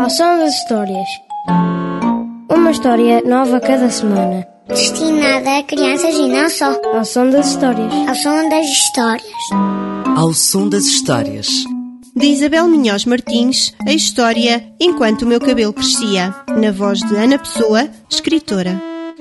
Ao som das histórias. Uma história nova cada semana. Destinada a crianças e não só. Ao som das histórias. Ao som das histórias. Ao som das histórias. De Isabel Minhoz Martins, a história Enquanto o Meu Cabelo Crescia, na voz de Ana Pessoa, escritora.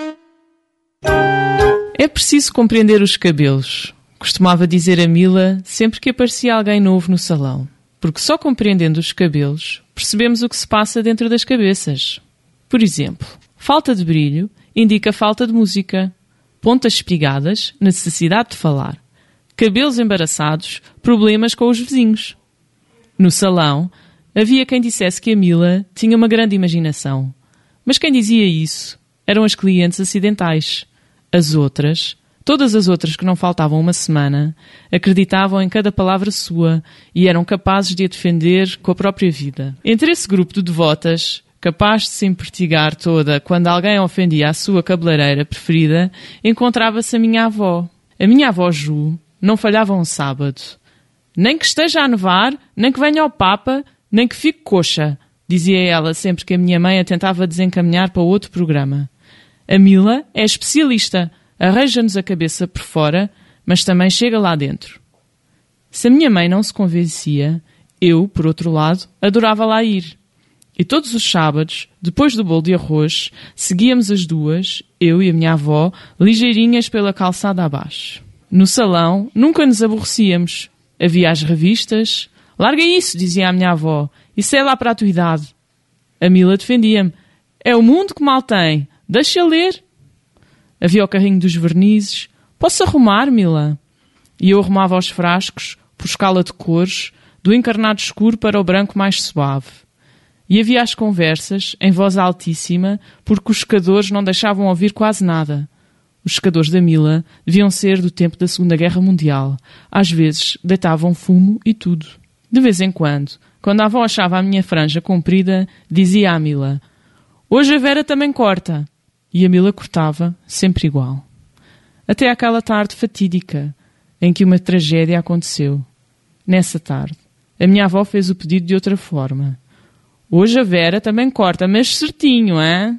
É preciso compreender os cabelos, costumava dizer a Mila sempre que aparecia alguém novo no salão. Porque só compreendendo os cabelos, percebemos o que se passa dentro das cabeças. Por exemplo, falta de brilho indica falta de música. Pontas espigadas, necessidade de falar. Cabelos embaraçados, problemas com os vizinhos. No salão, havia quem dissesse que a Mila tinha uma grande imaginação. Mas quem dizia isso eram as clientes acidentais. As outras, todas as outras que não faltavam uma semana, acreditavam em cada palavra sua e eram capazes de a defender com a própria vida. Entre esse grupo de devotas, capaz de se empertigar toda quando alguém ofendia a sua cabeleireira preferida, encontrava-se a minha avó. A minha avó Ju não falhava um sábado. Nem que esteja a nevar, nem que venha ao Papa, nem que fique coxa, dizia ela sempre que a minha mãe a tentava desencaminhar para outro programa. A Mila é especialista, arranja-nos a cabeça por fora, mas também chega lá dentro. Se a minha mãe não se convencia, eu, por outro lado, adorava lá ir. E todos os sábados, depois do bolo de arroz, seguíamos as duas, eu e a minha avó, ligeirinhas pela calçada abaixo. No salão, nunca nos aborrecíamos. Havia as revistas. Larga isso, dizia a minha avó. Isso é lá para a tua idade. A Mila defendia-me. É o mundo que mal tem. Deixa ler. Havia o carrinho dos vernizes. Posso arrumar, Mila? E eu arrumava os frascos, por escala de cores, do encarnado escuro para o branco mais suave. E havia as conversas, em voz altíssima, porque os secadores não deixavam ouvir quase nada. Os secadores da Mila deviam ser do tempo da Segunda Guerra Mundial. Às vezes deitavam fumo e tudo. De vez em quando a avó achava a minha franja comprida, dizia à Mila: hoje a Vera também corta. E a Mila cortava, sempre igual. Até àquela tarde fatídica, em que uma tragédia aconteceu. Nessa tarde, a minha avó fez o pedido de outra forma. Hoje a Vera também corta, mas certinho, hein?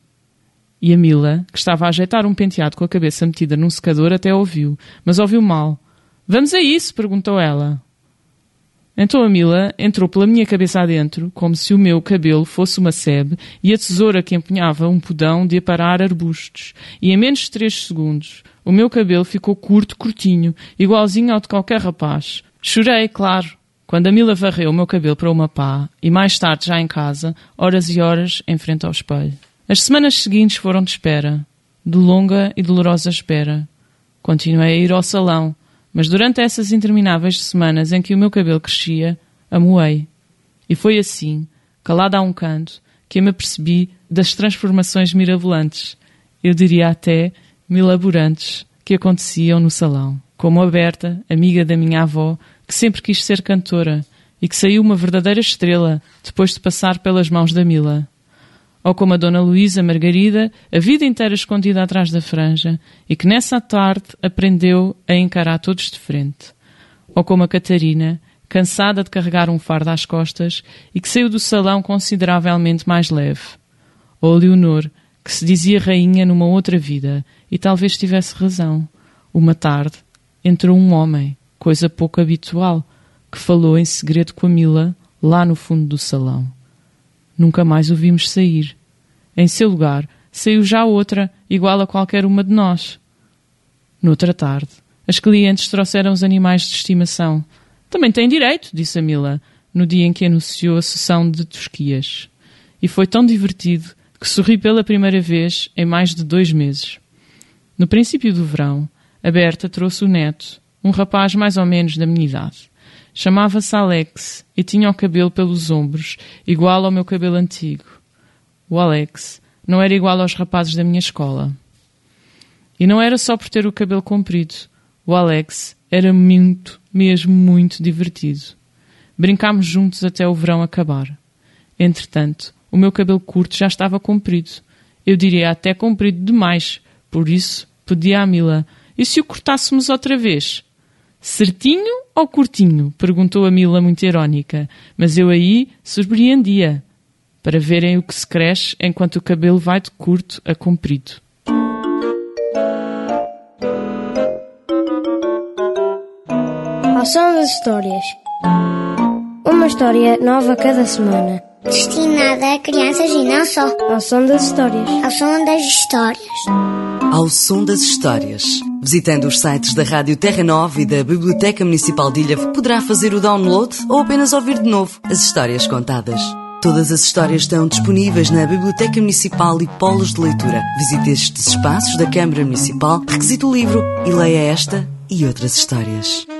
E a Mila, que estava a ajeitar um penteado com a cabeça metida num secador, até ouviu, mas ouviu mal. Vamos a isso? Perguntou ela. Então a Mila entrou pela minha cabeça adentro, como se o meu cabelo fosse uma sebe, e a tesoura que empunhava um podão de aparar arbustos. E em menos de 3 segundos, o meu cabelo ficou curtinho, igualzinho ao de qualquer rapaz. Chorei, claro, quando a Mila varreu o meu cabelo para uma pá, e mais tarde, já em casa, horas e horas, em frente ao espelho. As semanas seguintes foram de espera, de longa e dolorosa espera. Continuei a ir ao salão, mas durante essas intermináveis semanas em que o meu cabelo crescia, amoei. E foi assim, calada a um canto, que eu me apercebi das transformações mirabolantes, eu diria até milaborantes, que aconteciam no salão. Como a Berta, amiga da minha avó, que sempre quis ser cantora e que saiu uma verdadeira estrela depois de passar pelas mãos da Mila. Ou como a Dona Luísa Margarida, a vida inteira escondida atrás da franja, e que nessa tarde aprendeu a encarar todos de frente. Ou como a Catarina, cansada de carregar um fardo às costas, e que saiu do salão consideravelmente mais leve. Ou a Leonor, que se dizia rainha numa outra vida, e talvez tivesse razão. Uma tarde, entrou um homem, coisa pouco habitual, que falou em segredo com a Mila, lá no fundo do salão. Nunca mais o vimos sair. Em seu lugar, saiu já outra, igual a qualquer uma de nós. Noutra tarde, as clientes trouxeram os animais de estimação. Também tem direito, disse a Mila, no dia em que anunciou a sessão de tosquias. E foi tão divertido que sorri pela primeira vez em mais de 2 meses. No princípio do verão, a Berta trouxe o neto, um rapaz mais ou menos da minha idade. Chamava-se Alex e tinha o cabelo pelos ombros, igual ao meu cabelo antigo. O Alex não era igual aos rapazes da minha escola. E não era só por ter o cabelo comprido. O Alex era muito, mesmo muito divertido. Brincámos juntos até o verão acabar. Entretanto, o meu cabelo curto já estava comprido. Eu diria até comprido demais. Por isso, pedi à Mila: e se o cortássemos outra vez? Certinho ou curtinho? Perguntou a Mila muito irónica, mas eu aí surpreendia. para verem o que se cresce enquanto o cabelo vai de curto a comprido. Ao som das histórias. Uma história nova cada semana. Destinada a crianças e não só. Ao som das histórias. Ao som das histórias. Ao som das histórias. Visitando os sites da Rádio Terra Nova e da Biblioteca Municipal de Ilha, poderá fazer o download ou apenas ouvir de novo as histórias contadas. Todas as histórias estão disponíveis na Biblioteca Municipal e Polos de Leitura. Visite estes espaços da Câmara Municipal, requisite o livro e leia esta e outras histórias.